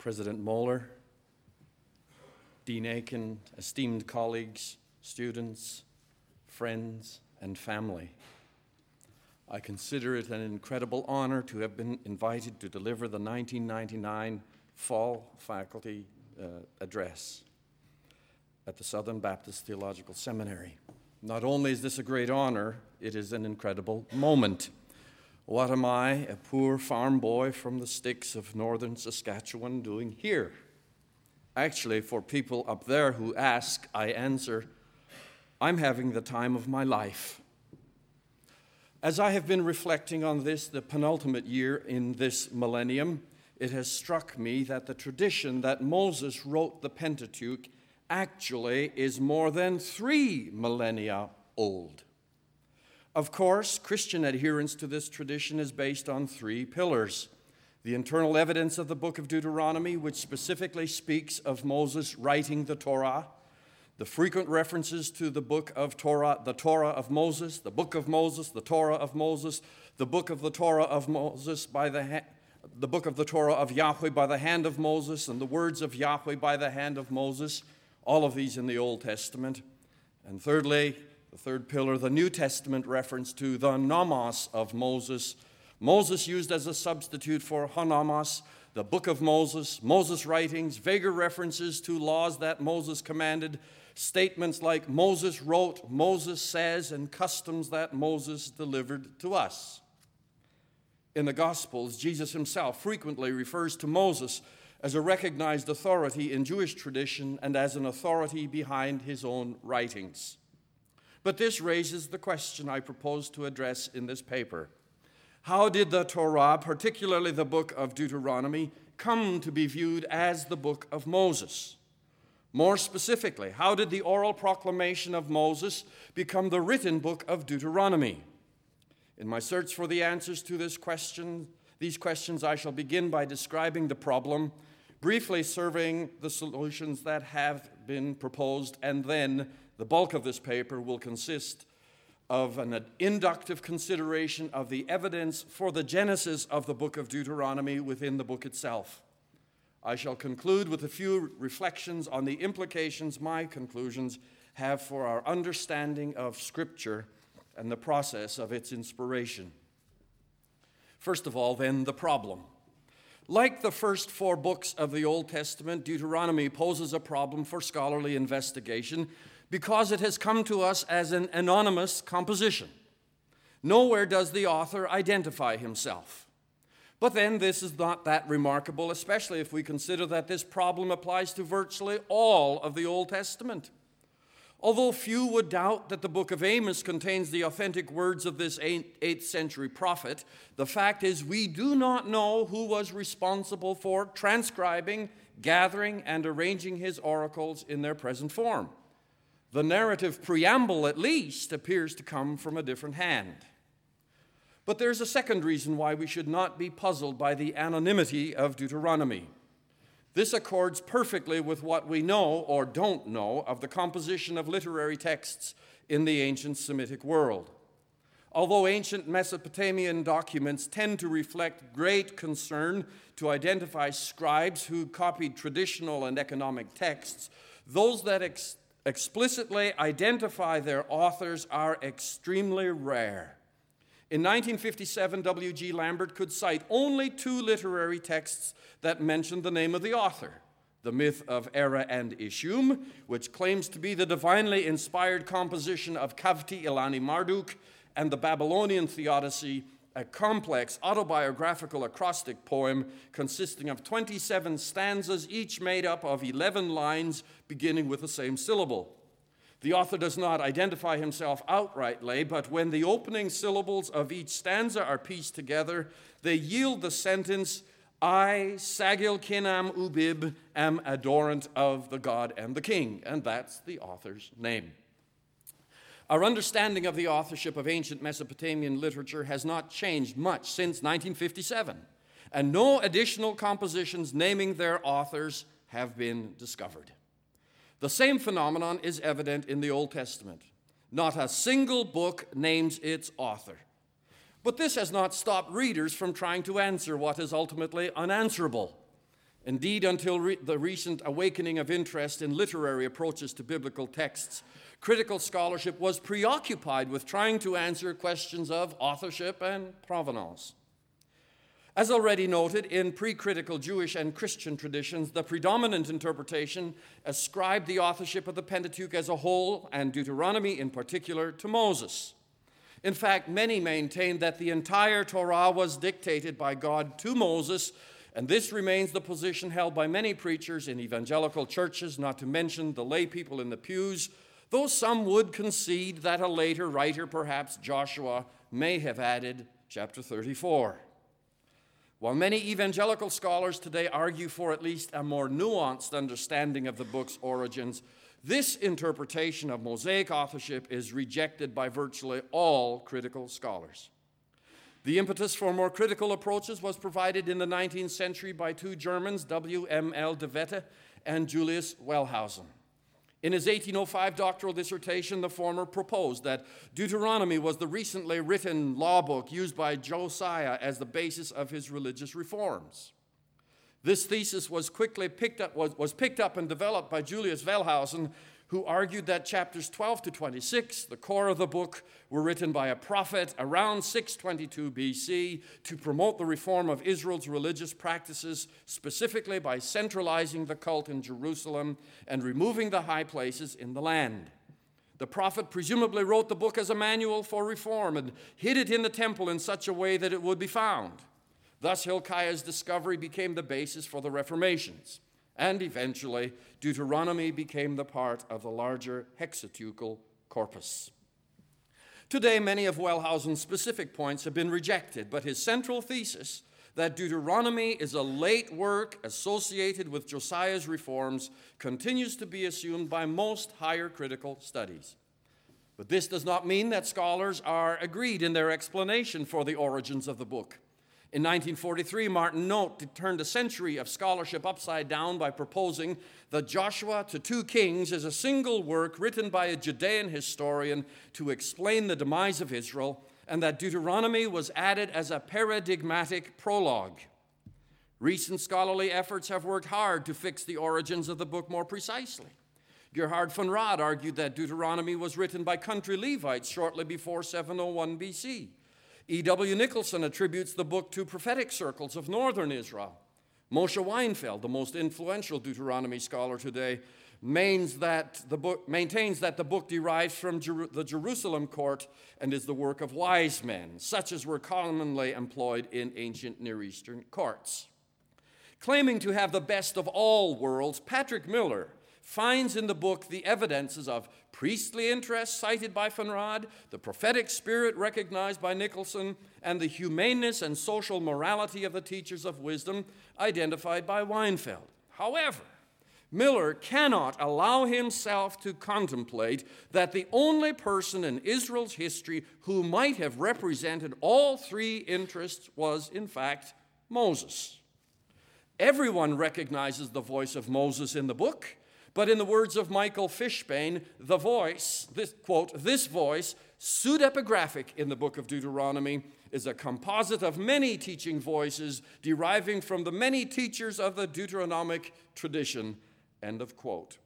President Moeller, Dean Aiken, esteemed colleagues, students, friends, and family. I consider it an incredible honor to have been invited to deliver the 1999 Fall Faculty Address at the Southern Baptist Theological Seminary. Not only is this a great honor, it is an incredible moment. What am I, a poor farm boy from the sticks of northern Saskatchewan, doing here? Actually, for people up there who ask, I answer, I'm having the time of my life. As I have been reflecting on this, the penultimate year in this millennium, it has struck me that the tradition that Moses wrote the Pentateuch actually is more than 3 millennia old. Of course, Christian adherence to this tradition is based on 3 pillars. The internal evidence of the book of Deuteronomy, which specifically speaks of Moses writing the Torah, the frequent references to the book of Torah, the Torah of Moses, the book of Moses, the Torah of Moses, the book of the Torah of Moses the book of the Torah of Yahweh by the hand of Moses, and the words of Yahweh by the hand of Moses, all of these in the Old Testament. And thirdly, the third pillar, the New Testament reference to the nomos of Moses. Moses used as a substitute for honomos, the book of Moses, Moses' writings, vaguer references to laws that Moses commanded, statements like Moses wrote, Moses says, and customs that Moses delivered to us. In the Gospels, Jesus himself frequently refers to Moses as a recognized authority in Jewish tradition and as an authority behind his own writings. But this raises the question I propose to address in this paper. How did the Torah, particularly the book of Deuteronomy, come to be viewed as the book of Moses? More specifically, how did the oral proclamation of Moses become the written book of Deuteronomy? In my search for the answers to these questions, I shall begin by describing the problem, briefly surveying the solutions that have been proposed, and then the bulk of this paper will consist of an inductive consideration of the evidence for the genesis of the book of Deuteronomy within the book itself. I shall conclude with a few reflections on the implications my conclusions have for our understanding of Scripture and the process of its inspiration. First of all, then, the problem. Like the first 4 books of the Old Testament, Deuteronomy poses a problem for scholarly investigation because it has come to us as an anonymous composition. Nowhere does the author identify himself. But then this is not that remarkable, especially if we consider that this problem applies to virtually all of the Old Testament. Although few would doubt that the book of Amos contains the authentic words of this 8th century prophet, the fact is we do not know who was responsible for transcribing, gathering, and arranging his oracles in their present form. The narrative preamble, at least, appears to come from a different hand. But there's a second reason why we should not be puzzled by the anonymity of Deuteronomy. This accords perfectly with what we know or don't know of the composition of literary texts in the ancient Semitic world. Although ancient Mesopotamian documents tend to reflect great concern to identify scribes who copied traditional and economic texts, those that explicitly identify their authors are extremely rare. In 1957, W.G. Lambert could cite only 2 literary texts that mentioned the name of the author: the myth of Era and Ishum, which claims to be the divinely inspired composition of Kavti Ilani Marduk, and the Babylonian Theodicy, a complex autobiographical acrostic poem consisting of 27 stanzas, each made up of 11 lines beginning with the same syllable. The author does not identify himself outrightly, but when the opening syllables of each stanza are pieced together, they yield the sentence, I, Sagil Kinam Ubib, am adorant of the God and the King, and that's the author's name. Our understanding of the authorship of ancient Mesopotamian literature has not changed much since 1957, and no additional compositions naming their authors have been discovered. The same phenomenon is evident in the Old Testament. Not a single book names its author. But this has not stopped readers from trying to answer what is ultimately unanswerable. Indeed, until the recent awakening of interest in literary approaches to biblical texts, critical scholarship was preoccupied with trying to answer questions of authorship and provenance. As already noted, in pre-critical Jewish and Christian traditions, the predominant interpretation ascribed the authorship of the Pentateuch as a whole, and Deuteronomy in particular, to Moses. In fact, many maintained that the entire Torah was dictated by God to Moses, and this remains the position held by many preachers in evangelical churches, not to mention the lay people in the pews, though some would concede that a later writer, perhaps Joshua, may have added chapter 34. While many evangelical scholars today argue for at least a more nuanced understanding of the book's origins, this interpretation of Mosaic authorship is rejected by virtually all critical scholars. The impetus for more critical approaches was provided in the 19th century by two Germans, W.M.L. de Wette and Julius Wellhausen. In his 1805 doctoral dissertation, the former proposed that Deuteronomy was the recently written law book used by Josiah as the basis of his religious reforms. This thesis was picked up and developed by Julius Wellhausen, who argued that chapters 12 to 26, the core of the book, were written by a prophet around 622 BC to promote the reform of Israel's religious practices, specifically by centralizing the cult in Jerusalem and removing the high places in the land. The prophet presumably wrote the book as a manual for reform and hid it in the temple in such a way that it would be found. Thus, Hilkiah's discovery became the basis for the Reformations, and eventually, Deuteronomy became the part of the larger hexateuchal corpus. Today, many of Wellhausen's specific points have been rejected, but his central thesis that Deuteronomy is a late work associated with Josiah's reforms continues to be assumed by most higher critical studies. But this does not mean that scholars are agreed in their explanation for the origins of the book. In 1943, Martin Note turned a century of scholarship upside down by proposing that Joshua to 2 Kings is a single work written by a Judean historian to explain the demise of Israel, and that Deuteronomy was added as a paradigmatic prologue. Recent scholarly efforts have worked hard to fix the origins of the book more precisely. Gerhard von Rad argued that Deuteronomy was written by country Levites shortly before 701 BC. E.W. Nicholson attributes the book to prophetic circles of northern Israel. Moshe Weinfeld, the most influential Deuteronomy scholar today, maintains that the book derives from the Jerusalem court and is the work of wise men, such as were commonly employed in ancient Near Eastern courts. Claiming to have the best of all worlds, Patrick Miller finds in the book the evidences of priestly interest cited by von Rad, the prophetic spirit recognized by Nicholson, and the humaneness and social morality of the teachers of wisdom identified by Weinfeld. However, Miller cannot allow himself to contemplate that the only person in Israel's history who might have represented all three interests was, in fact, Moses. Everyone recognizes the voice of Moses in the book, but in the words of Michael Fishbane, the voice, this voice, pseudepigraphic in the book of Deuteronomy, is a composite of many teaching voices deriving from the many teachers of the Deuteronomic tradition, end of quote.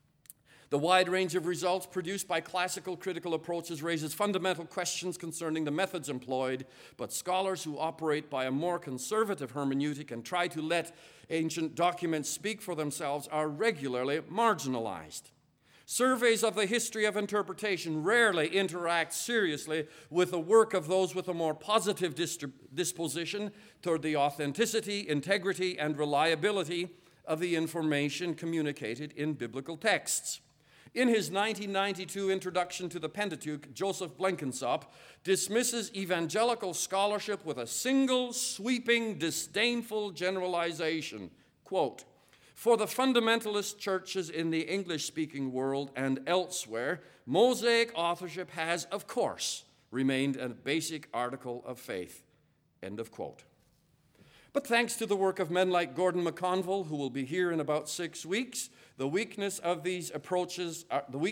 The wide range of results produced by classical critical approaches raises fundamental questions concerning the methods employed, but scholars who operate by a more conservative hermeneutic and try to let ancient documents speak for themselves are regularly marginalized. Surveys of the history of interpretation rarely interact seriously with the work of those with a more positive disposition toward the authenticity, integrity, and reliability of the information communicated in biblical texts. In his 1992 introduction to the Pentateuch, Joseph Blenkinsop dismisses evangelical scholarship with a single, sweeping, disdainful generalization. Quote, "For the fundamentalist churches in the English-speaking world and elsewhere, Mosaic authorship has, of course, remained a basic article of faith." End of quote. But thanks to the work of men like Gordon McConville, who will be here in about 6 weeks, the weaknesses of these approaches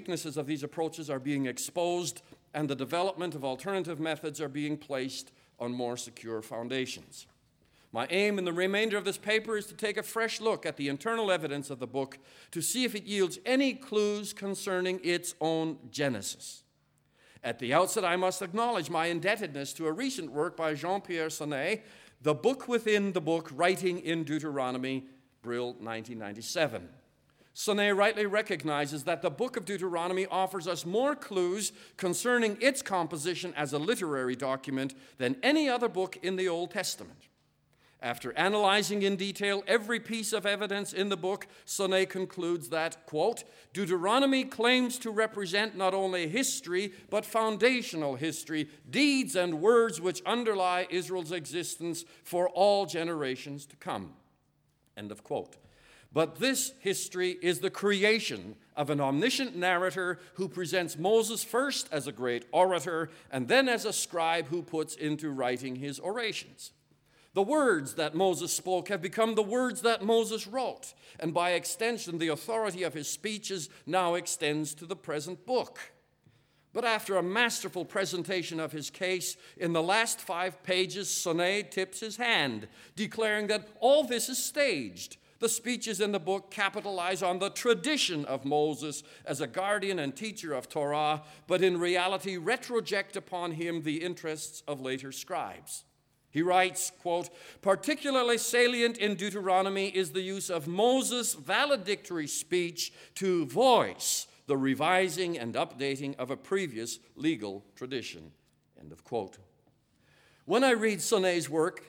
are being exposed, and the development of alternative methods are being placed on more secure foundations. My aim in the remainder of this paper is to take a fresh look at the internal evidence of the book to see if it yields any clues concerning its own genesis. At the outset, I must acknowledge my indebtedness to a recent work by Jean-Pierre Sonnet, The Book Within the Book, Writing in Deuteronomy, Brill, 1997. Sonnet rightly recognizes that the book of Deuteronomy offers us more clues concerning its composition as a literary document than any other book in the Old Testament. After analyzing in detail every piece of evidence in the book, Sonnet concludes that, quote, Deuteronomy claims to represent not only history, but foundational history, deeds and words which underlie Israel's existence for all generations to come, end of quote. But this history is the creation of an omniscient narrator who presents Moses first as a great orator and then as a scribe who puts into writing his orations. The words that Moses spoke have become the words that Moses wrote, and by extension, the authority of his speeches now extends to the present book. But after a masterful presentation of his case, in the last 5 pages, Sonnet tips his hand, declaring that all this is staged. The speeches in the book capitalize on the tradition of Moses as a guardian and teacher of Torah, but in reality retroject upon him the interests of later scribes. He writes, quote, particularly salient in Deuteronomy is the use of Moses' valedictory speech to voice the revising and updating of a previous legal tradition, end of quote. When I read Sonnet's work,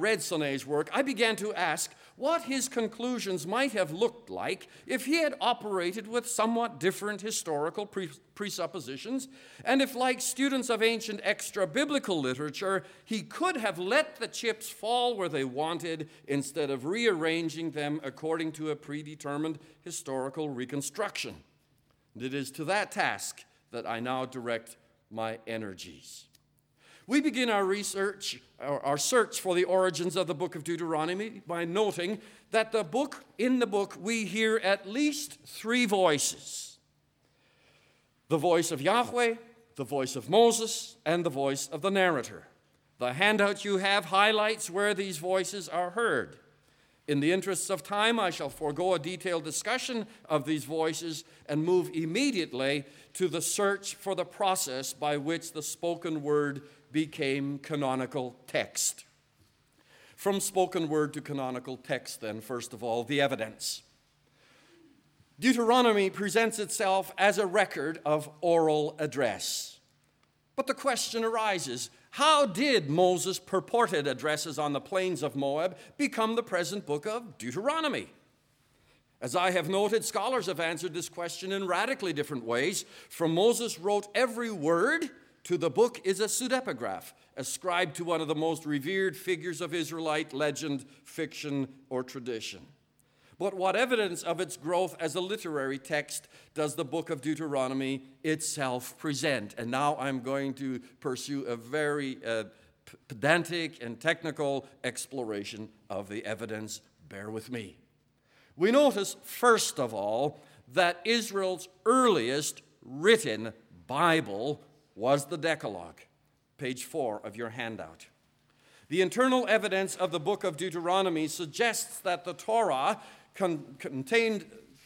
I began to ask what his conclusions might have looked like if he had operated with somewhat different historical presuppositions, and if, like students of ancient extra-biblical literature, he could have let the chips fall where they wanted instead of rearranging them according to a predetermined historical reconstruction. And it is to that task that I now direct my energies. We begin our search for the origins of the book of Deuteronomy by noting that in the book we hear at least 3 voices. The voice of Yahweh, the voice of Moses, and the voice of the narrator. The handout you have highlights where these voices are heard. In the interests of time, I shall forego a detailed discussion of these voices and move immediately to the search for the process by which the spoken word became canonical text. From spoken word to canonical text, then, first of all, the evidence. Deuteronomy presents itself as a record of oral address. But the question arises, how did Moses' purported addresses on the plains of Moab become the present book of Deuteronomy? As I have noted, scholars have answered this question in radically different ways. From Moses wrote every word to the book is a pseudepigraph ascribed to one of the most revered figures of Israelite legend, fiction, or tradition. But what evidence of its growth as a literary text does the book of Deuteronomy itself present? And now I'm going to pursue a very pedantic and technical exploration of the evidence. Bear with me. We notice, first of all, that Israel's earliest written Bible was the Decalogue, page 4 of your handout. The internal evidence of the book of Deuteronomy suggests that the Torah contained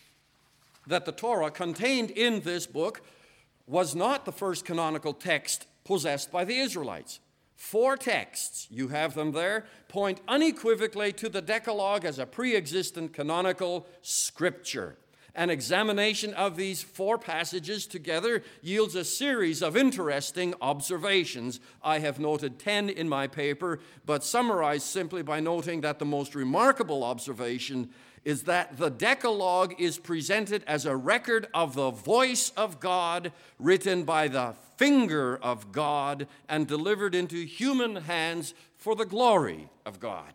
in this book was not the first canonical text possessed by the Israelites. 4 texts, you have them there, point unequivocally to the Decalogue as a pre-existent canonical scripture. An examination of these 4 passages together yields a series of interesting observations. I have noted 10 in my paper, but summarized simply by noting that the most remarkable observation is that the Decalogue is presented as a record of the voice of God, written by the finger of God and delivered into human hands for the glory of God.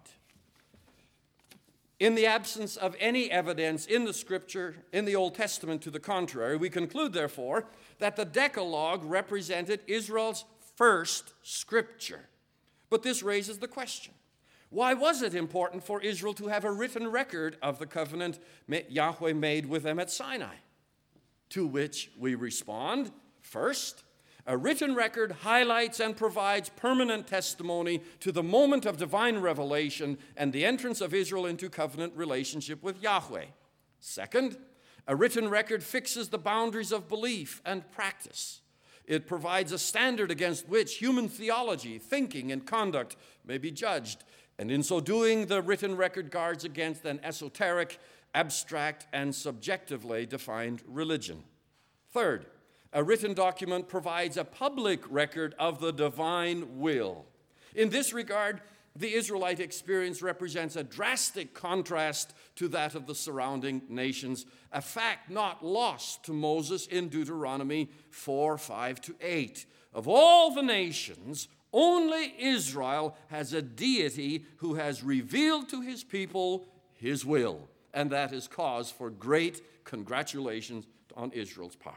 In the absence of any evidence in the Scripture, in the Old Testament to the contrary, we conclude, therefore, that the Decalogue represented Israel's first Scripture. But this raises the question, why was it important for Israel to have a written record of the covenant Yahweh made with them at Sinai? To which we respond, first, A written record highlights and provides permanent testimony to the moment of divine revelation and the entrance of Israel into covenant relationship with Yahweh. Second, a written record fixes the boundaries of belief and practice. It provides a standard against which human theology, thinking, and conduct may be judged. And in so doing, the written record guards against an esoteric, abstract, and subjectively defined religion. Third, a written document provides a public record of the divine will. In this regard, the Israelite experience represents a drastic contrast to that of the surrounding nations, a fact not lost to Moses in Deuteronomy 4:5-8. Of all the nations, only Israel has a deity who has revealed to his people his will, and that is cause for great congratulations on Israel's part.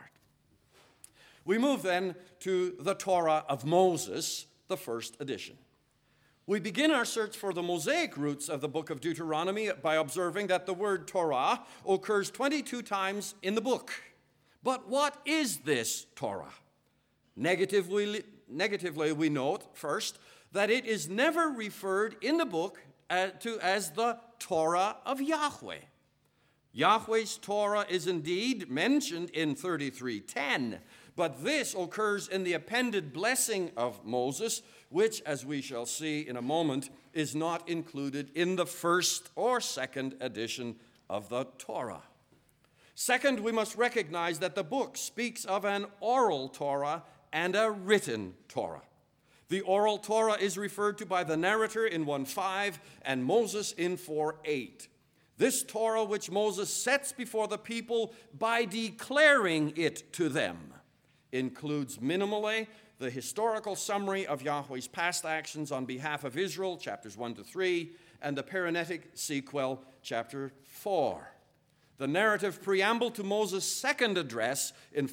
We move then to the Torah of Moses, the first edition. We begin our search for the Mosaic roots of the book of Deuteronomy by observing that the word Torah occurs 22 times in the book. But what is this Torah? Negatively, we note first that it is never referred in the book to as the Torah of Yahweh. Yahweh's Torah is indeed mentioned in 33:10, but this occurs in the appended blessing of Moses, which, as we shall see in a moment, is not included in the first or second edition of the Torah. Second, we must recognize that the book speaks of an oral Torah and a written Torah. The oral Torah is referred to by the narrator in 1:5 and Moses in 4:8. This Torah which Moses sets before the people by declaring it to them includes minimally the historical summary of Yahweh's past actions on behalf of Israel, chapters 1-3, and the parenetic sequel, chapter 4. The narrative preamble to Moses' second address in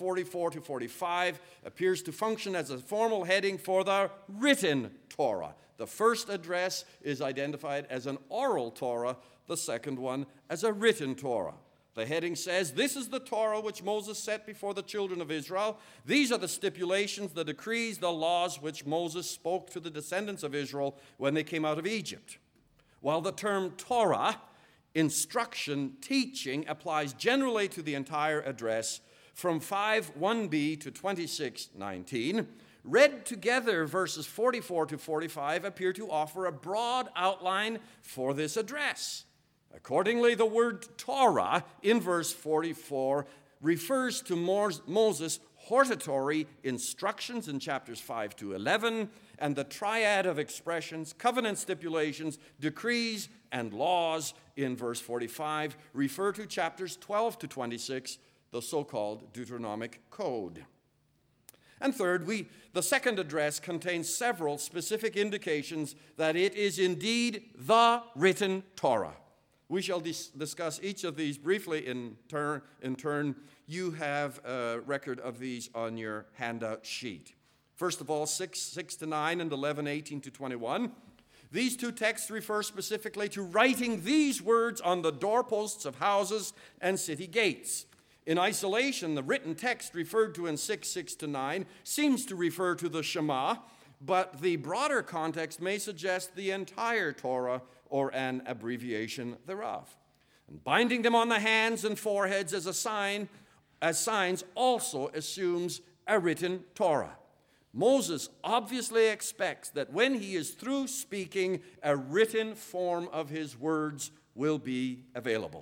4:44-45 appears to function as a formal heading for the written Torah. The first address is identified as an oral Torah, the second one as a written Torah. The heading says, "This is the Torah which Moses set before the children of Israel. These are the stipulations, the decrees, the laws which Moses spoke to the descendants of Israel when they came out of Egypt." While the term Torah, instruction, teaching, applies generally to the entire address, from 5:1b to 26:19, read together verses 44-45 appear to offer a broad outline for this address. Accordingly, the word Torah in verse 44 refers to Moses' hortatory instructions in chapters 5-11, and the triad of expressions, covenant stipulations, decrees, and laws in verse 45 refer to chapters 12-26, the so-called Deuteronomic Code. And third, the second address contains several specific indications that it is indeed the written Torah. We shall discuss each of these briefly in turn. You have a record of these on your handout sheet. First of all, 6-9 and 11:18-21. These two texts refer specifically to writing these words on the doorposts of houses and city gates. In isolation, the written text referred to in 6:6-9 seems to refer to the Shema, but the broader context may suggest the entire Torah or an abbreviation thereof. And binding them on the hands and foreheads as signs also assumes a written Torah. Moses obviously expects that when he is through speaking, a written form of his words will be available.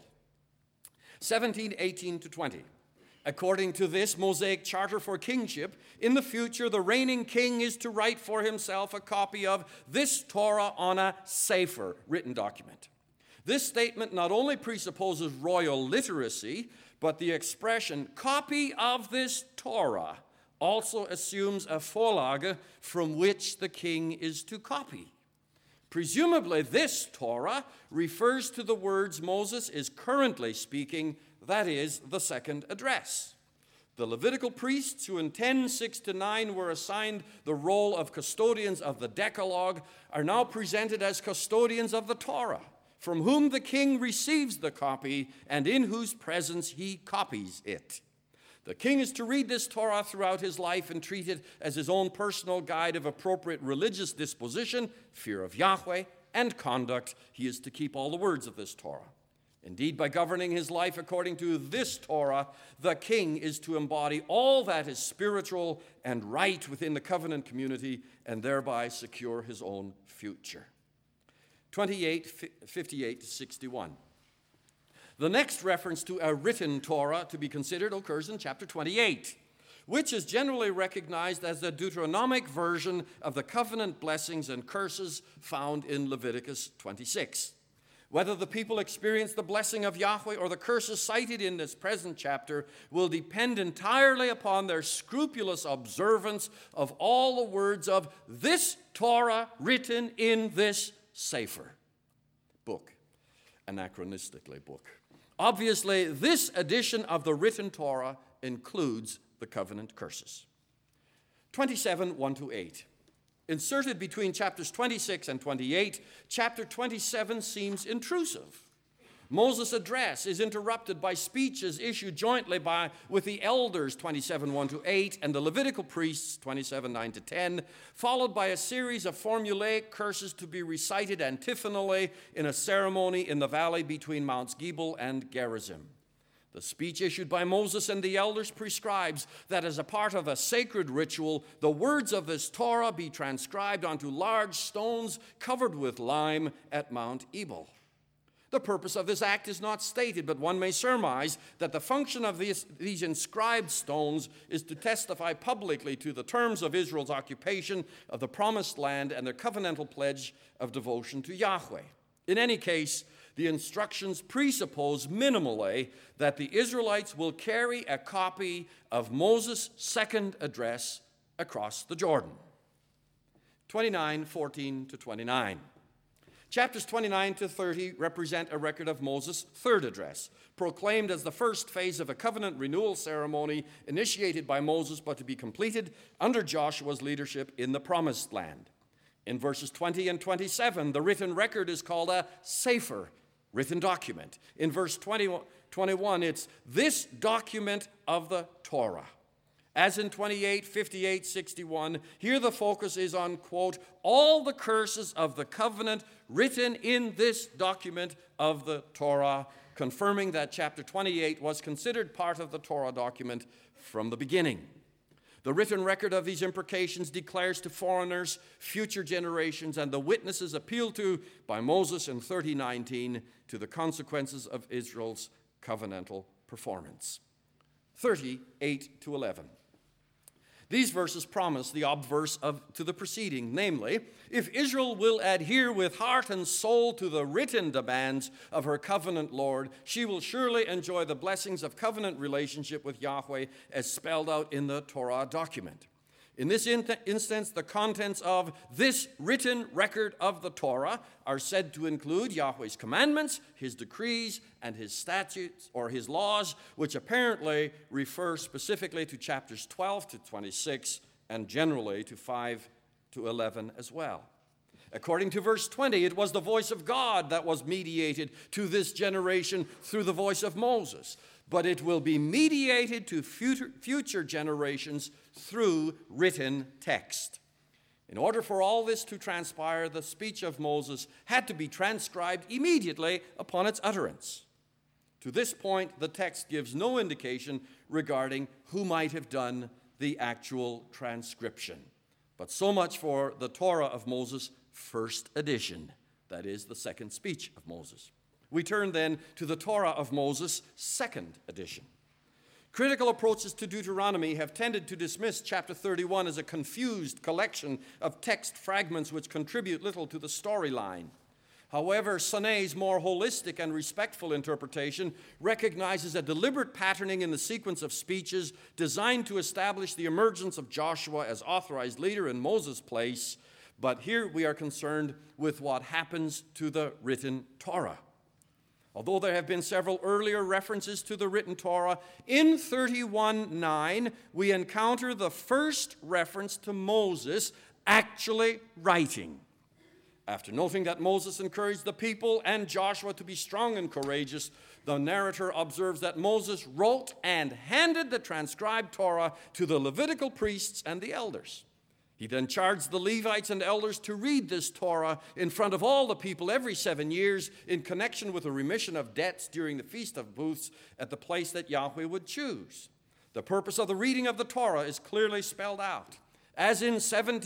17:18-20. According to this Mosaic charter for kingship, in the future the reigning king is to write for himself a copy of this Torah on a sefer, written document. This statement not only presupposes royal literacy, but the expression copy of this Torah also assumes a Vorlage from which the king is to copy. Presumably this Torah refers to the words Moses is currently speaking, that is, the second address. The Levitical priests who in 10:6-9 were assigned the role of custodians of the Decalogue are now presented as custodians of the Torah, from whom the king receives the copy and in whose presence he copies it. The king is to read this Torah throughout his life and treat it as his own personal guide of appropriate religious disposition, fear of Yahweh, and conduct. He is to keep all the words of this Torah. Indeed, by governing his life according to this Torah, the king is to embody all that is spiritual and right within the covenant community and thereby secure his own future. 58 to 61. The next reference to a written Torah to be considered occurs in chapter 28, which is generally recognized as the Deuteronomic version of the covenant blessings and curses found in Leviticus 26. Whether the people experience the blessing of Yahweh or the curses cited in this present chapter will depend entirely upon their scrupulous observance of all the words of this Torah written in this Sefer book, anachronistically book. Obviously, this edition of the written Torah includes the covenant curses. 27, 1 to 8. Inserted between chapters 26 and 28, chapter 27 seems intrusive. Moses' address is interrupted by speeches issued jointly with the elders, 27, 1 to 8, and the Levitical priests, 27, 9 to 10, followed by a series of formulaic curses to be recited antiphonally in a ceremony in the valley between Mounts Gebal and Gerizim. The speech issued by Moses and the elders prescribes that as a part of a sacred ritual, the words of this Torah be transcribed onto large stones covered with lime at Mount Ebal. The purpose of this act is not stated, but one may surmise that the function of these inscribed stones is to testify publicly to the terms of Israel's occupation of the promised land and their covenantal pledge of devotion to Yahweh. In any case, the instructions presuppose minimally that the Israelites will carry a copy of Moses' second address across the Jordan. 29, 14 to 29. Chapters 29 to 30 represent a record of Moses' third address, proclaimed as the first phase of a covenant renewal ceremony initiated by Moses but to be completed under Joshua's leadership in the Promised Land. In verses 20 and 27, the written record is called a sefer, written document. In verse 21, it's this document of the Torah. As in 28, 58, 61, here the focus is on, quote, all the curses of the covenant written in this document of the Torah, confirming that chapter 28 was considered part of the Torah document from the beginning. The written record of these imprecations declares to foreigners, future generations, and the witnesses appealed to by Moses in 30:19 to the consequences of Israel's covenantal performance. 38 to 11. These verses promise the obverse to the preceding, namely, if Israel will adhere with heart and soul to the written demands of her covenant Lord, she will surely enjoy the blessings of covenant relationship with Yahweh as spelled out in the Torah document. In this instance, the contents of this written record of the Torah are said to include Yahweh's commandments, his decrees, and his statutes or his laws, which apparently refer specifically to chapters 12 to 26 and generally to 5 to 11 as well. According to verse 20, it was the voice of God that was mediated to this generation through the voice of Moses, but it will be mediated to future generations through written text. In order for all this to transpire, the speech of Moses had to be transcribed immediately upon its utterance. To this point, the text gives no indication regarding who might have done the actual transcription. But so much for the Torah of Moses, first edition, that is, the second speech of Moses. We turn then to the Torah of Moses, second edition. Critical approaches to Deuteronomy have tended to dismiss chapter 31 as a confused collection of text fragments which contribute little to the storyline. However, Sonet's more holistic and respectful interpretation recognizes a deliberate patterning in the sequence of speeches designed to establish the emergence of Joshua as authorized leader in Moses' place, but here we are concerned with what happens to the written Torah. Although there have been several earlier references to the written Torah, in 31:9 we encounter the first reference to Moses actually writing. After noting that Moses encouraged the people and Joshua to be strong and courageous, the narrator observes that Moses wrote and handed the transcribed Torah to the Levitical priests and the elders. He then charged the Levites and elders to read this Torah in front of all the people every 7 years in connection with a remission of debts during the Feast of Booths at the place that Yahweh would choose. The purpose of the reading of the Torah is clearly spelled out, as in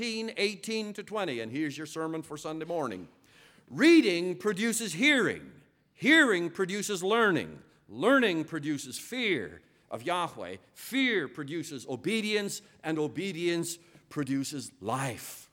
17:18-20. And here's your sermon for Sunday morning. Reading produces hearing. Hearing produces learning. Learning produces fear of Yahweh. Fear produces obedience, and obedience produces life.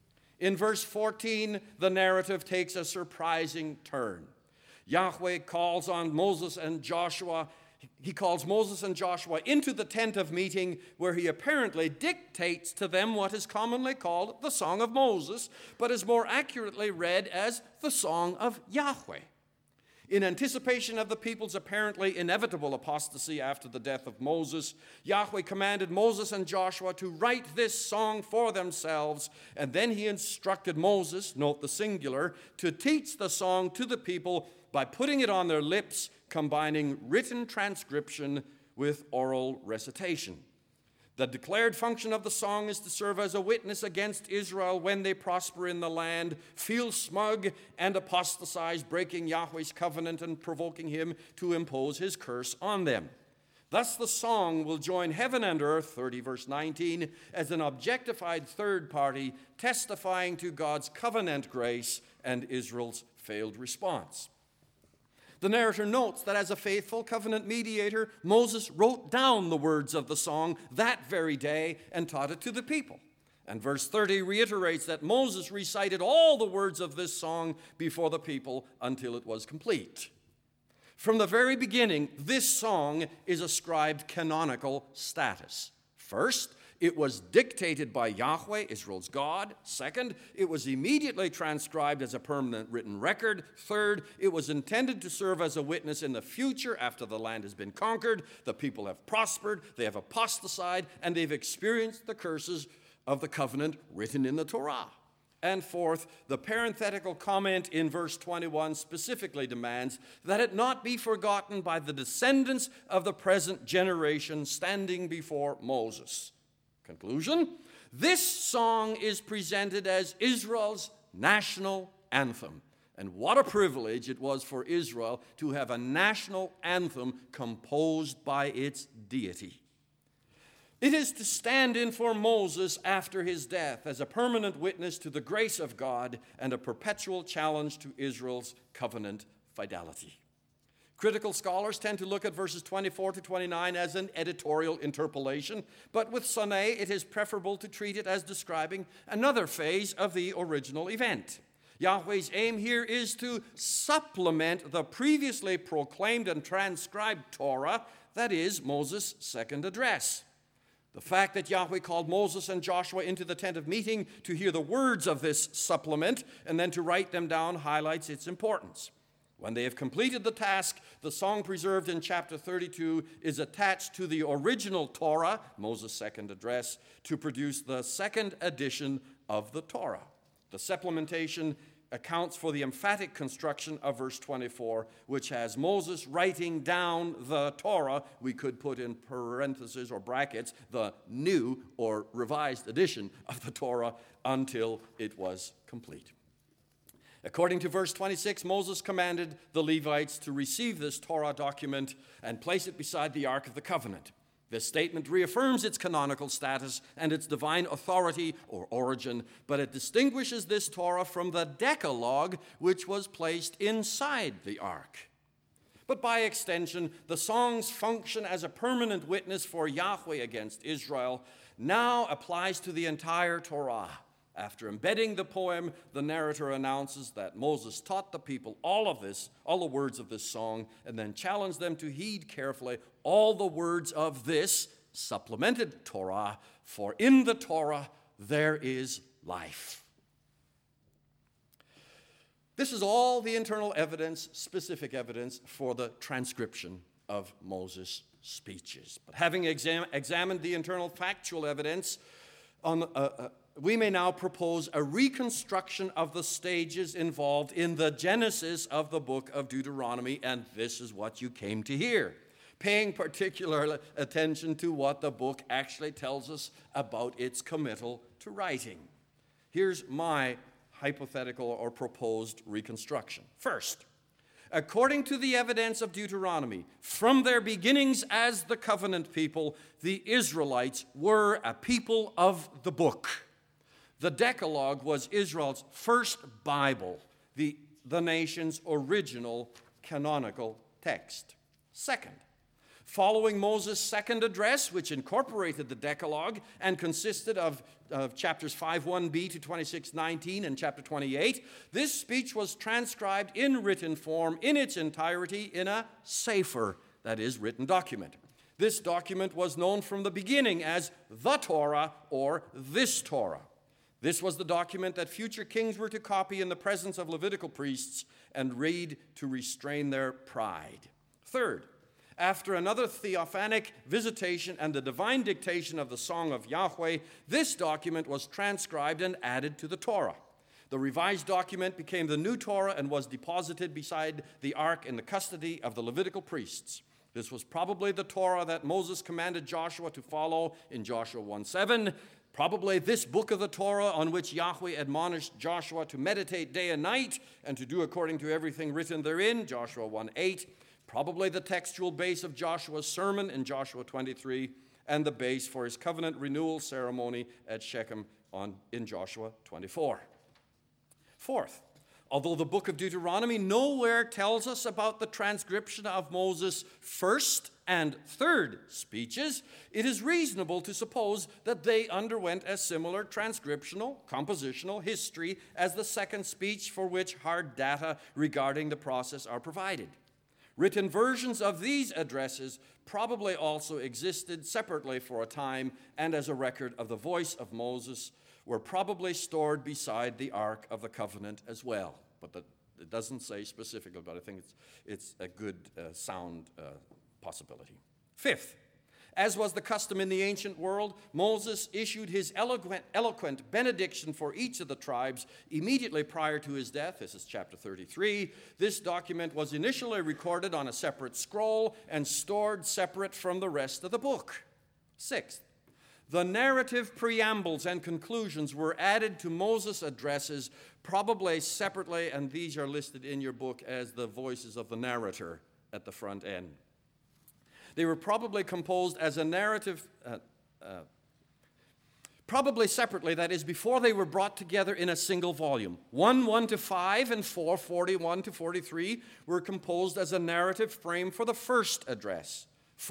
In verse 14, the narrative takes a surprising turn. Yahweh calls on Moses and Joshua. He calls Moses and Joshua into the tent of meeting, where he apparently dictates to them what is commonly called the Song of Moses, but is more accurately read as the Song of Yahweh. In anticipation of the people's apparently inevitable apostasy after the death of Moses, Yahweh commanded Moses and Joshua to write this song for themselves, and then he instructed Moses, note the singular, to teach the song to the people by putting it on their lips, combining written transcription with oral recitation. The declared function of the song is to serve as a witness against Israel when they prosper in the land, feel smug, and apostatize, breaking Yahweh's covenant and provoking him to impose his curse on them. Thus the song will join heaven and earth, 30 verse 19, as an objectified third party testifying to God's covenant grace and Israel's failed response. The narrator notes that as a faithful covenant mediator, Moses wrote down the words of the song that very day and taught it to the people. And verse 30 reiterates that Moses recited all the words of this song before the people until it was complete. From the very beginning, this song is ascribed canonical status. First, it was dictated by Yahweh, Israel's God. Second, it was immediately transcribed as a permanent written record. Third, it was intended to serve as a witness in the future after the land has been conquered, the people have prospered, they have apostatized, and they've experienced the curses of the covenant written in the Torah. And fourth, the parenthetical comment in verse 21 specifically demands that it not be forgotten by the descendants of the present generation standing before Moses. Conclusion, this song is presented as Israel's national anthem. And what a privilege it was for Israel to have a national anthem composed by its deity. It is to stand in for Moses after his death as a permanent witness to the grace of God and a perpetual challenge to Israel's covenant fidelity. Critical scholars tend to look at verses 24 to 29 as an editorial interpolation, but with Sonnet, it is preferable to treat it as describing another phase of the original event. Yahweh's aim here is to supplement the previously proclaimed and transcribed Torah, that is, Moses' second address. The fact that Yahweh called Moses and Joshua into the tent of meeting to hear the words of this supplement and then to write them down highlights its importance. When they have completed the task, the song preserved in chapter 32 is attached to the original Torah, Moses' second address, to produce the second edition of the Torah. The supplementation accounts for the emphatic construction of verse 24, which has Moses writing down the Torah. We could put in parentheses or brackets the new or revised edition of the Torah until it was complete. According to verse 26, Moses commanded the Levites to receive this Torah document and place it beside the Ark of the Covenant. This statement reaffirms its canonical status and its divine authority or origin, but it distinguishes this Torah from the Decalogue, which was placed inside the Ark. But by extension, the song's function as a permanent witness for Yahweh against Israel now applies to the entire Torah. After embedding the poem, the narrator announces that Moses taught the people all the words of this song, and then challenged them to heed carefully all the words of this supplemented Torah, for in the Torah there is life. This is all the internal evidence, specific evidence, for the transcription of Moses' speeches. But having examined the internal factual evidence we may now propose a reconstruction of the stages involved in the genesis of the book of Deuteronomy, and this is what you came to hear, paying particular attention to what the book actually tells us about its committal to writing. Here's my hypothetical or proposed reconstruction. First, according to the evidence of Deuteronomy, from their beginnings as the covenant people, the Israelites were a people of the book. The Decalogue was Israel's first Bible, the nation's original canonical text. Second, following Moses' second address, which incorporated the Decalogue and consisted of chapters 5:1b to 26:19 and chapter 28, this speech was transcribed in written form in its entirety in a sefer, that is, written document. This document was known from the beginning as the Torah or this Torah. This was the document that future kings were to copy in the presence of Levitical priests and read to restrain their pride. Third, after another theophanic visitation and the divine dictation of the Song of Yahweh, this document was transcribed and added to the Torah. The revised document became the new Torah and was deposited beside the ark in the custody of the Levitical priests. This was probably the Torah that Moses commanded Joshua to follow in Joshua 1:7. Probably this book of the Torah on which Yahweh admonished Joshua to meditate day and night and to do according to everything written therein, Joshua 1:8. Probably the textual base of Joshua's sermon in Joshua 23, and the base for his covenant renewal ceremony at Shechem in Joshua 24. Fourth, although the book of Deuteronomy nowhere tells us about the transcription of Moses' first and third speeches, it is reasonable to suppose that they underwent a similar transcriptional, compositional history as the second speech, for which hard data regarding the process are provided. Written versions of these addresses probably also existed separately for a time, and as a record of the voice of Moses were probably stored beside the Ark of the Covenant as well. But it doesn't say specifically, but I think it's a good, sound possibility. Fifth, as was the custom in the ancient world, Moses issued his eloquent benediction for each of the tribes immediately prior to his death. This is chapter 33. This document was initially recorded on a separate scroll and stored separate from the rest of the book. Sixth, the narrative preambles and conclusions were added to Moses' addresses, probably separately, and these are listed in your book as the voices of the narrator at the front end. They were probably composed as a narrative, probably separately, that is, before they were brought together in a single volume. 1 to 5, and 4, 41 to 43, were composed as a narrative frame for the first address.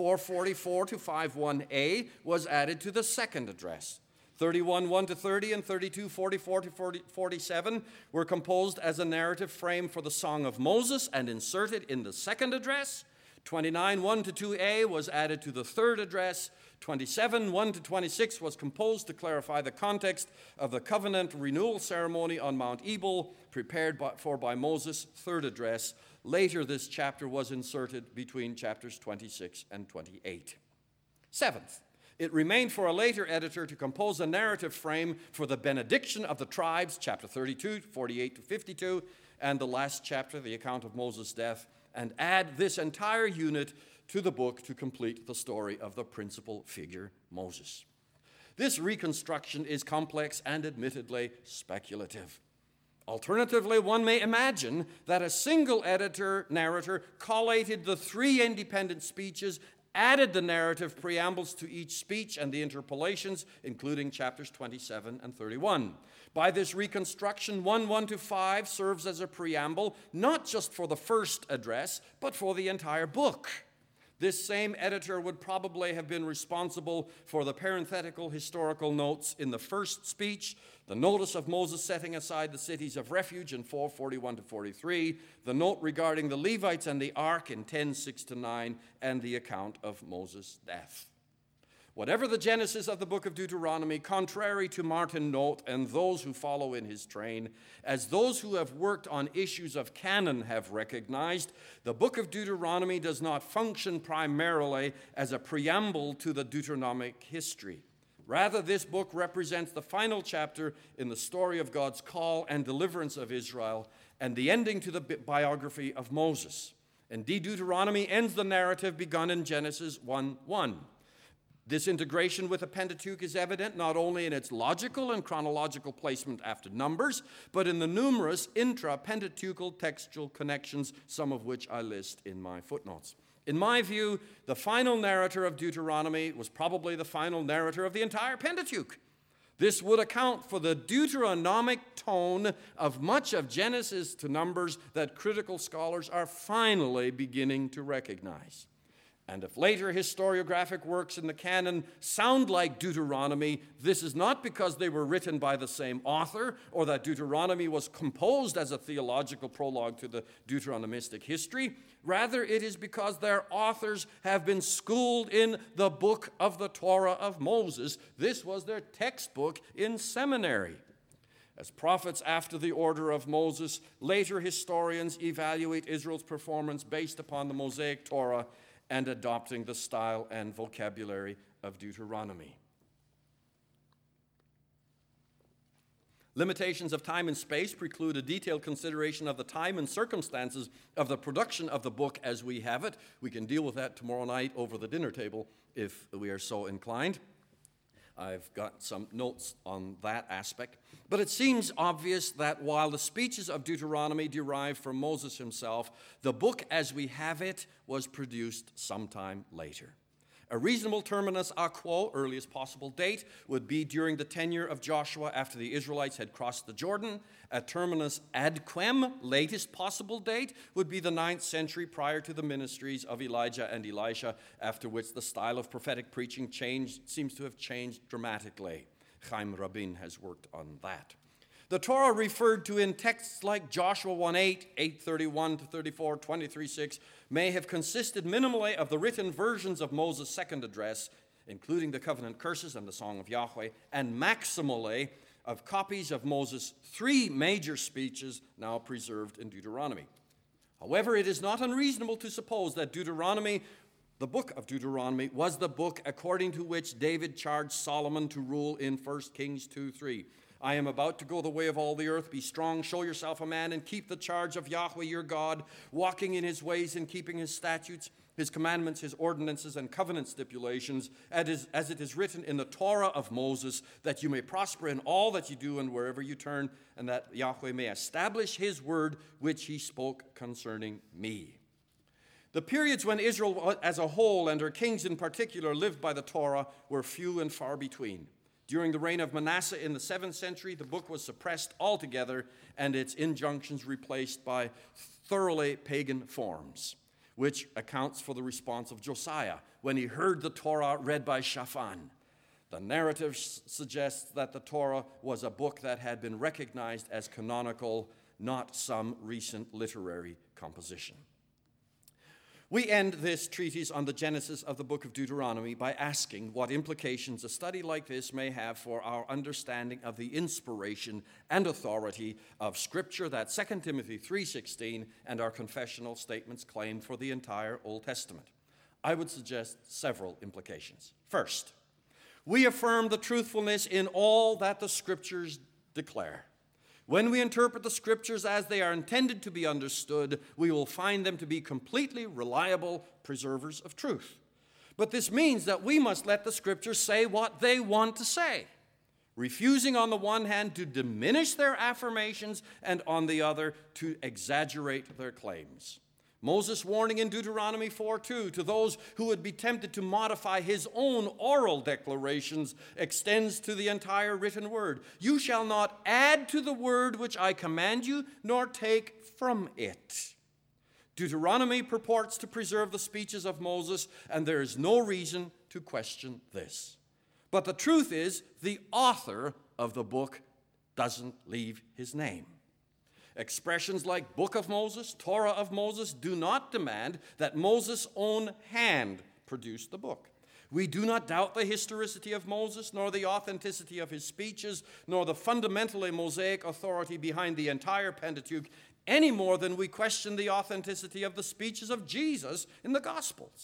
444 to 51a was added to the second address. 31, 1 to 30, and 32, 44 to 47 were composed as a narrative frame for the Song of Moses and inserted in the second address. 29, 1 to 2a was added to the third address. 27, 1 to 26 was composed to clarify the context of the covenant renewal ceremony on Mount Ebal, prepared by Moses' third address. Later, this chapter was inserted between chapters 26 and 28. Seventh, it remained for a later editor to compose a narrative frame for the benediction of the tribes, chapter 32, 48 to 52, and the last chapter, the account of Moses' death, and add this entire unit to the book to complete the story of the principal figure, Moses. This reconstruction is complex and admittedly speculative. Alternatively, one may imagine that a single narrator collated the three independent speeches, added the narrative preambles to each speech and the interpolations, including chapters 27 and 31. By this reconstruction, 1 to 5 serves as a preamble, not just for the first address, but for the entire book. This same editor would probably have been responsible for the parenthetical historical notes in the first speech, the notice of Moses setting aside the cities of refuge in 4:41 to 43, the note regarding the Levites and the ark in 10:6 to 9, and the account of Moses' death. Whatever the genesis of the book of Deuteronomy, contrary to Martin Noth and those who follow in his train, as those who have worked on issues of canon have recognized, the book of Deuteronomy does not function primarily as a preamble to the Deuteronomic history, Rather, this book represents the final chapter in the story of God's call and deliverance of Israel and the ending to the biography of Moses. Indeed, Deuteronomy ends the narrative begun in Genesis 1:1. This integration with the Pentateuch is evident not only in its logical and chronological placement after Numbers, but in the numerous intra-Pentateuchal textual connections, some of which I list in my footnotes. In my view, the final narrator of Deuteronomy was probably the final narrator of the entire Pentateuch. This would account for the Deuteronomic tone of much of Genesis to Numbers that critical scholars are finally beginning to recognize. And if later historiographic works in the canon sound like Deuteronomy, this is not because they were written by the same author or that Deuteronomy was composed as a theological prologue to the Deuteronomistic history. Rather, it is because their authors have been schooled in the book of the Torah of Moses. This was their textbook in seminary. As prophets after the order of Moses, later historians evaluate Israel's performance based upon the Mosaic Torah and adopting the style and vocabulary of Deuteronomy. Limitations of time and space preclude a detailed consideration of the time and circumstances of the production of the book as we have it. We can deal with that tomorrow night over the dinner table if we are so inclined. I've got some notes on that aspect. But it seems obvious that while the speeches of Deuteronomy derive from Moses himself, the book as we have it was produced sometime later. A reasonable terminus a quo, earliest possible date, would be during the tenure of Joshua after the Israelites had crossed the Jordan. A terminus ad quem, latest possible date, would be the 9th century prior to the ministries of Elijah and Elisha, after which the style of prophetic preaching seems to have changed dramatically. Chaim Rabin has worked on that. The Torah referred to in texts like Joshua 1:8, 8:31-34, 23:6 may have consisted minimally of the written versions of Moses' second address, including the covenant curses and the Song of Yahweh, and maximally of copies of Moses' 3 major speeches now preserved in Deuteronomy. However, it is not unreasonable to suppose that Deuteronomy, the book of Deuteronomy, was the book according to which David charged Solomon to rule in 1 Kings 2:3. I am about to go the way of all the earth. Be strong, show yourself a man, and keep the charge of Yahweh your God, walking in his ways and keeping his statutes, his commandments, his ordinances, and covenant stipulations, as it is written in the Torah of Moses, that you may prosper in all that you do and wherever you turn, and that Yahweh may establish his word which he spoke concerning me. The periods when Israel as a whole, and her kings in particular, lived by the Torah were few and far between. During the reign of Manasseh in the 7th century, the book was suppressed altogether and its injunctions replaced by thoroughly pagan forms, which accounts for the response of Josiah when he heard the Torah read by Shaphan. The narrative suggests that the Torah was a book that had been recognized as canonical, not some recent literary composition. We end this treatise on the Genesis of the book of Deuteronomy by asking what implications a study like this may have for our understanding of the inspiration and authority of Scripture that 2 Timothy 3:16 and our confessional statements claim for the entire Old Testament. I would suggest several implications. First, we affirm the truthfulness in all that the Scriptures declare. When we interpret the Scriptures as they are intended to be understood, we will find them to be completely reliable preservers of truth. But this means that we must let the Scriptures say what they want to say, refusing on the one hand to diminish their affirmations and on the other to exaggerate their claims. Moses' warning in Deuteronomy 4:2 to those who would be tempted to modify his own oral declarations extends to the entire written word. You shall not add to the word which I command you, nor take from it. Deuteronomy purports to preserve the speeches of Moses, and there is no reason to question this. But the truth is, the author of the book doesn't leave his name. Expressions like Book of Moses, Torah of Moses do not demand that Moses' own hand produce the book. We do not doubt the historicity of Moses, nor the authenticity of his speeches, nor the fundamentally Mosaic authority behind the entire Pentateuch, any more than we question the authenticity of the speeches of Jesus in the Gospels.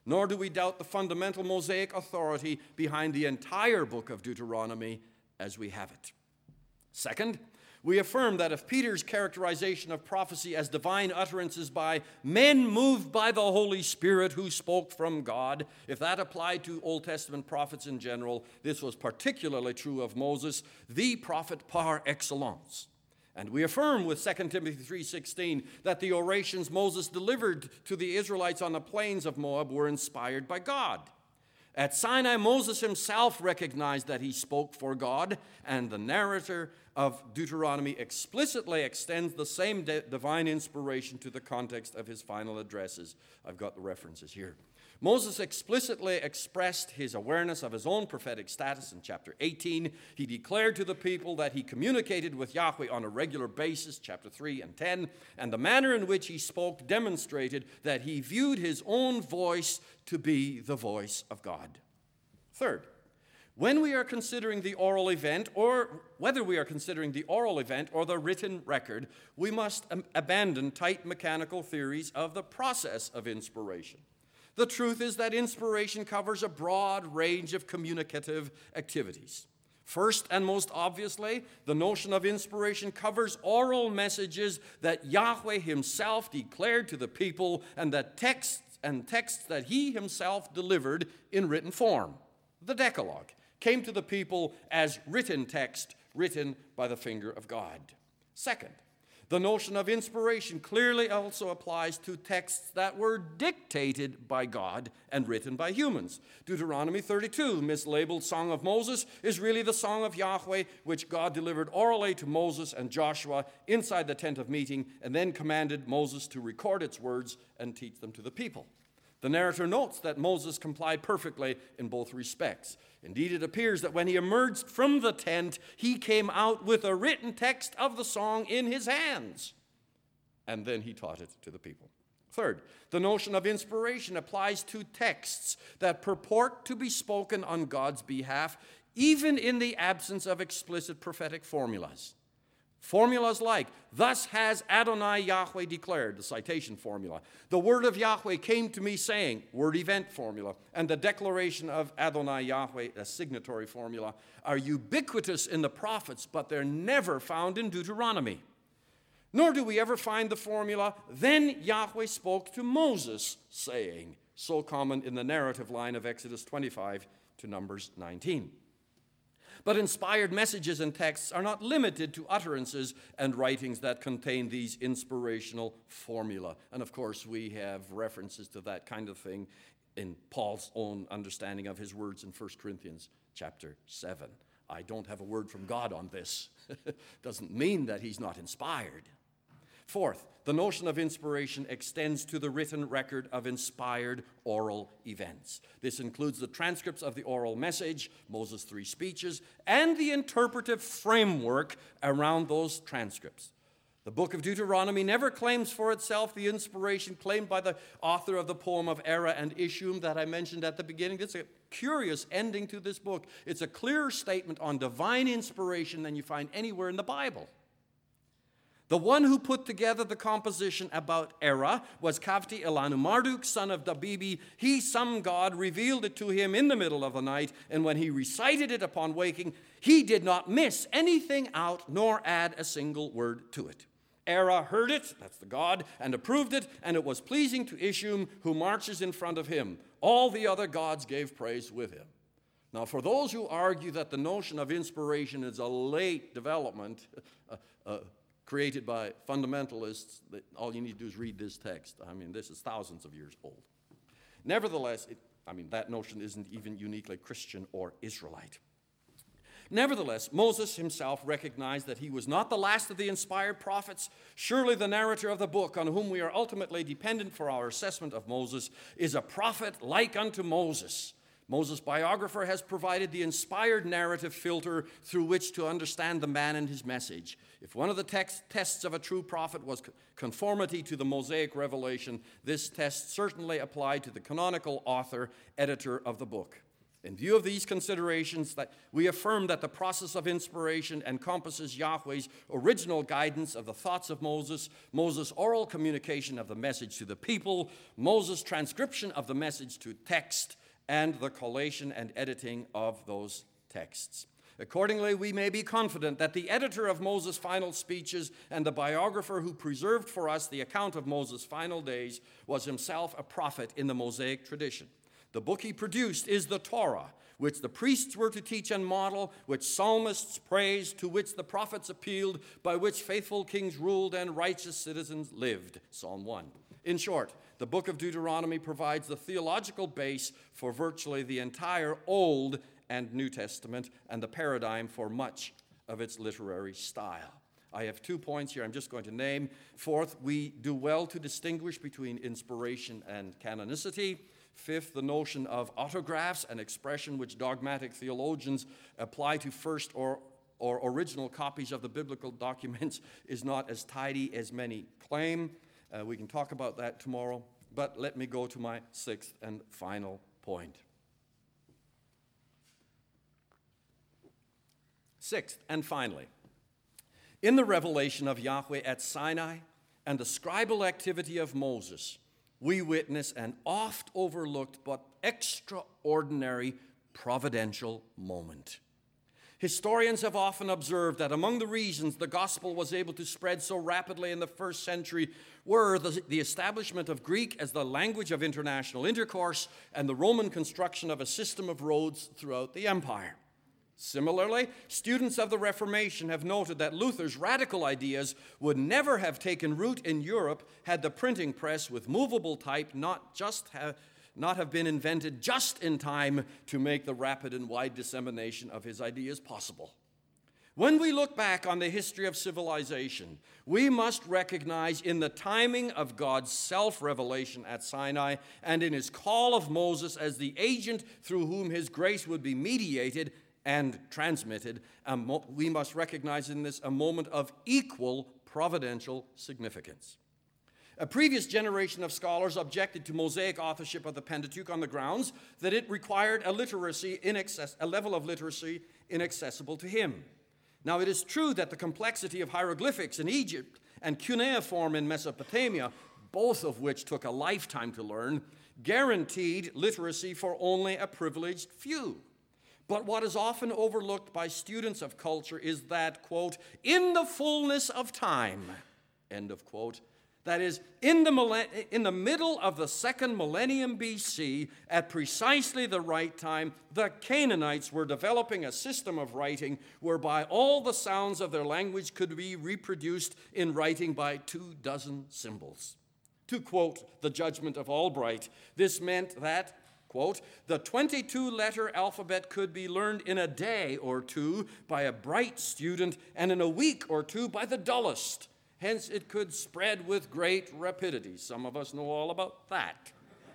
nor do we doubt the fundamental Mosaic authority behind the entire book of Deuteronomy as we have it. Second, we affirm that if Peter's characterization of prophecy as divine utterances by men moved by the Holy Spirit who spoke from God, if that applied to Old Testament prophets in general, this was particularly true of Moses, the prophet par excellence. And we affirm with 2 Timothy 3:16 that the orations Moses delivered to the Israelites on the plains of Moab were inspired by God. At Sinai, Moses himself recognized that he spoke for God, and the narrator of Deuteronomy explicitly extends the same divine inspiration to the context of his final addresses. I've got the references here. Moses explicitly expressed his awareness of his own prophetic status in chapter 18. He declared to the people that he communicated with Yahweh on a regular basis, chapter 3 and 10, and the manner in which he spoke demonstrated that he viewed his own voice to be the voice of God. Third, when we are considering the oral event, or whether we are considering the oral event or the written record, we must abandon tight mechanical theories of the process of inspiration. The truth is that inspiration covers a broad range of communicative activities. First and most obviously, the notion of inspiration covers oral messages that Yahweh himself declared to the people and texts that he himself delivered in written form. The Decalogue came to the people as written text, written by the finger of God. Second, the notion of inspiration clearly also applies to texts that were dictated by God and written by humans. Deuteronomy 32, mislabeled Song of Moses, is really the Song of Yahweh, which God delivered orally to Moses and Joshua inside the tent of meeting, and then commanded Moses to record its words and teach them to the people. The narrator notes that Moses complied perfectly in both respects. Indeed, it appears that when he emerged from the tent, he came out with a written text of the song in his hands, and then he taught it to the people. Third, the notion of inspiration applies to texts that purport to be spoken on God's behalf, even in the absence of explicit prophetic formulas. Formulas like, "Thus has Adonai Yahweh declared," the citation formula. "The word of Yahweh came to me saying," word event formula, and the declaration of Adonai Yahweh, a signatory formula, are ubiquitous in the prophets, but they're never found in Deuteronomy. Nor do we ever find the formula, "Then Yahweh spoke to Moses, saying," so common in the narrative line of Exodus 25 to Numbers 19. But inspired messages and texts are not limited to utterances and writings that contain these inspirational formula. And of course, we have references to that kind of thing in Paul's own understanding of his words in 1 Corinthians chapter 7. I don't have a word from God on this. Doesn't mean that he's not inspired. Fourth, the notion of inspiration extends to the written record of inspired oral events. This includes the transcripts of the oral message, Moses' 3 speeches, and the interpretive framework around those transcripts. The book of Deuteronomy never claims for itself the inspiration claimed by the author of the poem of Erah and Ishum that I mentioned at the beginning. It's a curious ending to this book. It's a clearer statement on divine inspiration than you find anywhere in the Bible. The one who put together the composition about Erah was Kavti Elanu Marduk, son of Dabibi. He, some God, revealed it to him in the middle of the night, and when he recited it upon waking, he did not miss anything out nor add a single word to it. Erah heard it, that's the God, and approved it, and it was pleasing to Ishum, who marches in front of him. All the other gods gave praise with him. Now, for those who argue that the notion of inspiration is a late development, created by fundamentalists, all you need to do is read this text. I mean, this is thousands of years old. Nevertheless, that notion isn't even uniquely Christian or Israelite. Nevertheless, Moses himself recognized that he was not the last of the inspired prophets. Surely the narrator of the book, on whom we are ultimately dependent for our assessment of Moses, is a prophet like unto Moses. Moses' biographer has provided the inspired narrative filter through which to understand the man and his message. If one of the tests of a true prophet was conformity to the Mosaic revelation, this test certainly applied to the canonical author, editor of the book. In view of these considerations, that we affirm that the process of inspiration encompasses Yahweh's original guidance of the thoughts of Moses, Moses' oral communication of the message to the people, Moses' transcription of the message to text, and the collation and editing of those texts. Accordingly, we may be confident that the editor of Moses' final speeches and the biographer who preserved for us the account of Moses' final days was himself a prophet in the Mosaic tradition. The book he produced is the Torah, which the priests were to teach and model, which psalmists praised, to which the prophets appealed, by which faithful kings ruled and righteous citizens lived. Psalm 1. In short, the book of Deuteronomy provides the theological base for virtually the entire Old and New Testament and the paradigm for much of its literary style. I have 2 points here I'm just going to name. Fourth, we do well to distinguish between inspiration and canonicity. Fifth, the notion of autographs, an expression which dogmatic theologians apply to first or original copies of the biblical documents, is not as tidy as many claim. We can talk about that tomorrow, but let me go to my sixth and final point. Sixth and finally, in the revelation of Yahweh at Sinai and the scribal activity of Moses, we witness an oft overlooked but extraordinary providential moment. Historians have often observed that among the reasons the gospel was able to spread so rapidly in the first century were the establishment of Greek as the language of international intercourse and the Roman construction of a system of roads throughout the empire. Similarly, students of the Reformation have noted that Luther's radical ideas would never have taken root in Europe had the printing press with movable type not have been invented just in time to make the rapid and wide dissemination of his ideas possible. When we look back on the history of civilization, we must recognize in the timing of God's self-revelation at Sinai and in his call of Moses as the agent through whom his grace would be mediated and transmitted, we must recognize in this a moment of equal providential significance. A previous generation of scholars objected to Mosaic authorship of the Pentateuch on the grounds that it required a level of literacy inaccessible to him. Now, it is true that the complexity of hieroglyphics in Egypt and cuneiform in Mesopotamia, both of which took a lifetime to learn, guaranteed literacy for only a privileged few. But what is often overlooked by students of culture is that, quote, in the fullness of time, end of quote, that is, in the middle of the second millennium BC, at precisely the right time, the Canaanites were developing a system of writing whereby all the sounds of their language could be reproduced in writing by 24 symbols. To quote the judgment of Albright, this meant that, quote, the 22-letter alphabet could be learned in a day or two by a bright student and in a week or two by the dullest. Hence, it could spread with great rapidity. Some of us know all about that.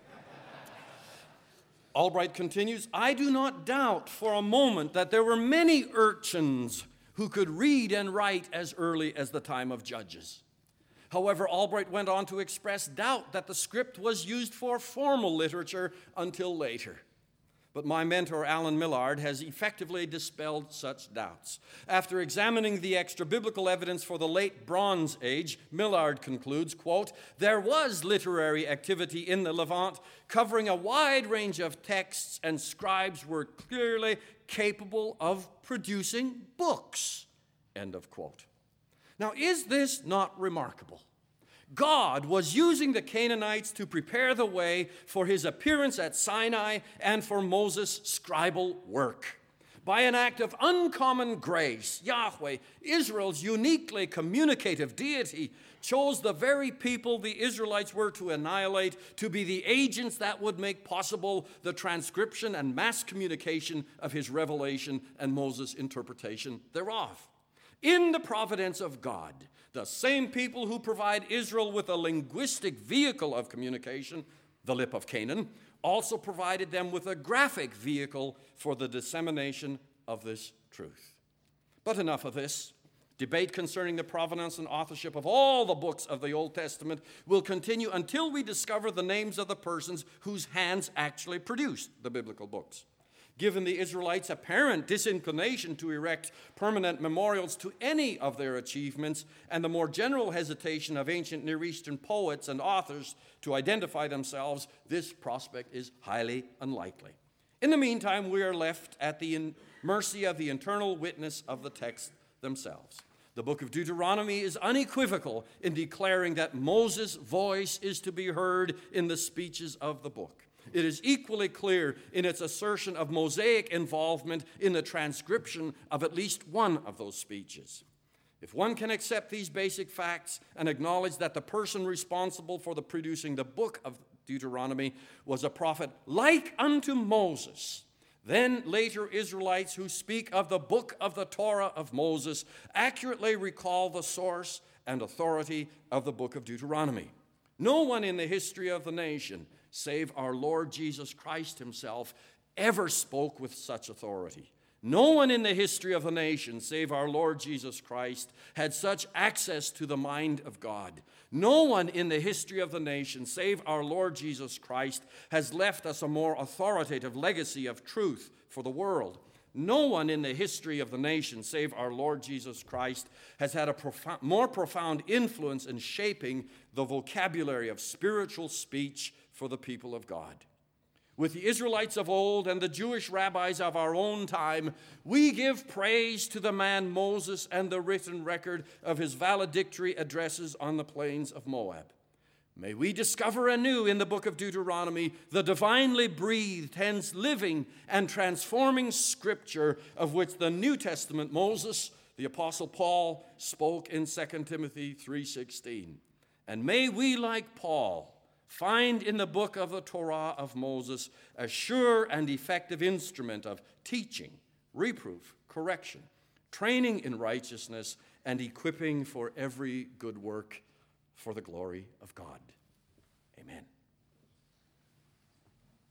Albright continues, I do not doubt for a moment that there were many urchins who could read and write as early as the time of Judges. However, Albright went on to express doubt that the script was used for formal literature until later. But my mentor, Alan Millard, has effectively dispelled such doubts. After examining the extra-biblical evidence for the late Bronze Age, Millard concludes, quote, there was literary activity in the Levant covering a wide range of texts, and scribes were clearly capable of producing books, end of quote. Now, is this not remarkable? God was using the Canaanites to prepare the way for his appearance at Sinai and for Moses' scribal work. By an act of uncommon grace, Yahweh, Israel's uniquely communicative deity, chose the very people the Israelites were to annihilate to be the agents that would make possible the transcription and mass communication of his revelation and Moses' interpretation thereof. In the providence of God, the same people who provide Israel with a linguistic vehicle of communication, the lip of Canaan, also provided them with a graphic vehicle for the dissemination of this truth. But enough of this. Debate concerning the provenance and authorship of all the books of the Old Testament will continue until we discover the names of the persons whose hands actually produced the biblical books. given the Israelites' apparent disinclination to erect permanent memorials to any of their achievements, and the more general hesitation of ancient Near Eastern poets and authors to identify themselves, this prospect is highly unlikely. In the meantime, we are left at the mercy of the internal witness of the text themselves. The book of Deuteronomy is unequivocal in declaring that Moses' voice is to be heard in the speeches of the book. It is equally clear in its assertion of Mosaic involvement in the transcription of at least one of those speeches. If one can accept these basic facts and acknowledge that the person responsible for producing the book of Deuteronomy was a prophet like unto Moses, then later Israelites who speak of the book of the Torah of Moses accurately recall the source and authority of the book of Deuteronomy. No one in the history of the nation, save our Lord Jesus Christ himself, ever spoke with such authority. No one in the history of the nation, save our Lord Jesus Christ, had such access to the mind of God. No one in the history of the nation, save our Lord Jesus Christ, has left us a more authoritative legacy of truth for the world. No one in the history of the nation, save our Lord Jesus Christ, has had a more profound influence in shaping the vocabulary of spiritual speech for the people of God. With the Israelites of old and the Jewish rabbis of our own time, we give praise to the man Moses and the written record of his valedictory addresses on the plains of Moab. May we discover anew in the book of Deuteronomy the divinely breathed, hence living and transforming scripture of which the New Testament Moses, the Apostle Paul, spoke in 2 Timothy 3:16. And may we, like Paul, find in the book of the Torah of Moses a sure and effective instrument of teaching, reproof, correction, training in righteousness, and equipping for every good work for the glory of God.